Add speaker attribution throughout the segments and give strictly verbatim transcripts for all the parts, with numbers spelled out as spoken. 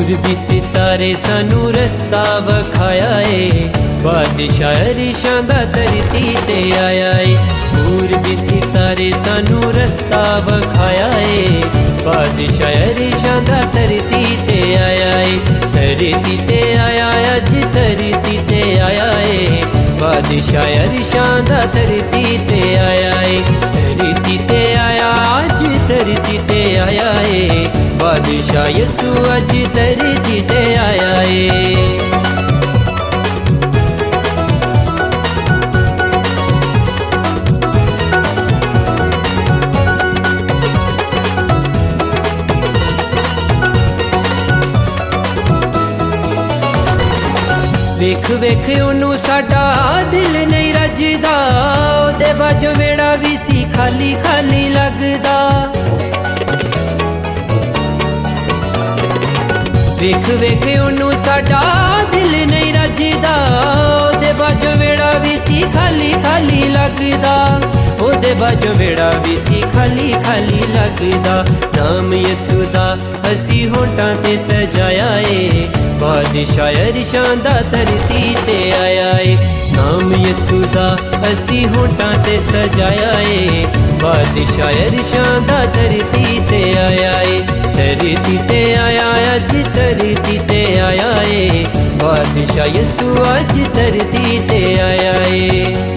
Speaker 1: पूरबी सितारे सानू रस्ता वखाया है, बादशाह अरशां दा धरती ते आया है। पूरबी सितारे सानू रस्ता वखाया है, बादशाह अरशां दा धरती ते आया है। धरती ते आया अज धरती ते आया है, बादशाह अरशां दा धरती ते आया है। धरती ते आया अज धरती ते आया है, बादशाह यसु अज धरती ते आया है। वेख वेख ओनू साडा दिल नहीं रजदा, ओदे बाजो वेड़ा भी सी खाली खाली लगदा। वेख वेख ओनू साडा दिल नहीं रजदा, ओदे बाजो वेड़ा भी सी खाली खाली लगदा। ओदे बाजो वेड़ा भी सी खाली खाली लगदा। नाम यसू दा असी होठां ते सजाया है, बादशाह अरशां दा धरती ते आया है। नाम यसू दा असी होठां ते सजाया है, बादशाह अरशां दा धरती ते आया है। धरती ते आया अज धरती ते आया है, बादशाह यसू अज धरती ते आया है।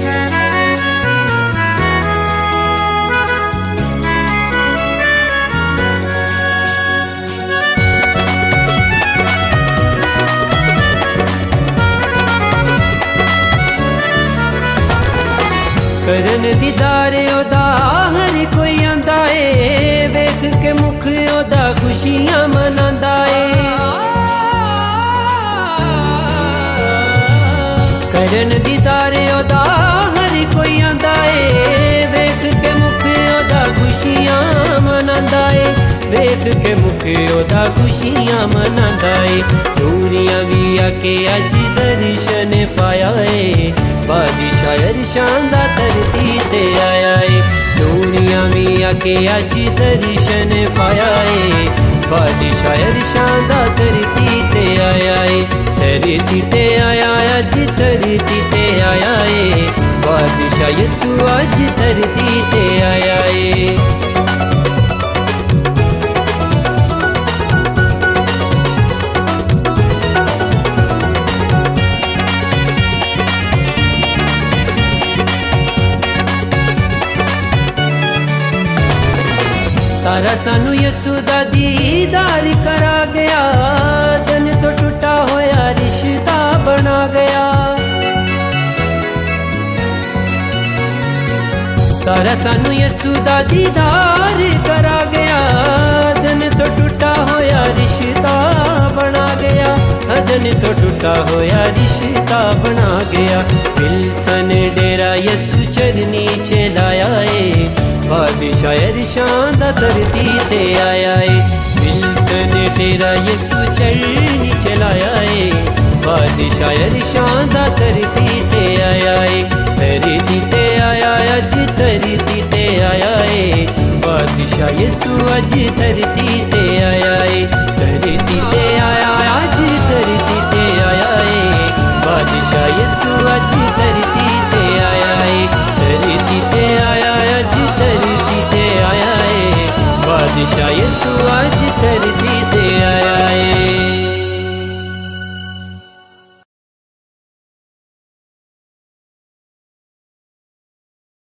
Speaker 1: करन दीदार ओदा हर कोई आंदा है, वेख के मुख ओदा खुशियां मनांदा है। करन दीदार ओदा हर कोई आंदा है, वेख के मुख ओदा खुशियां मनांदा है। वेख के मुख ओदा खुशियां मनांदा है। दूरियां भी आके अज दर्शन पाया है, बादशाह अरशां दा धरती ते आया है। दूरियां भी आके अज दर्शन पाया है, बादशाह अरशां दा धरती ते आया है। धरती ते आया अज धरती ते आया है, बादशाह यसू अज धरती ते आया है। तारा सानू यसू दा दीदार करा गया, दिन तो टूटा होया रिश्ता बना गया। तारा सानू यसू दा दीदार करा गया, दिन तो टूटा होया रिश्ता बना गया। दिन तो टूटा होया रिश्ता बना गया। विल्सन डेरा यसू चरनी चलाया है, बादशाह अरशां दा धरती ते आया है। विल्सन डेरा यसू चरनी चलाया है, बादशाह अरशां दा धरती ते आया है। धरती ते आया अज धरती ते आया है, बादशाह यसू अज धरती ते आया है। धरती ते आया अज धरती ते आया है, बादशाह यसू अज धरती ते आया है। धरती ते आया अज धरती ते आया है, बादशाह यसू अज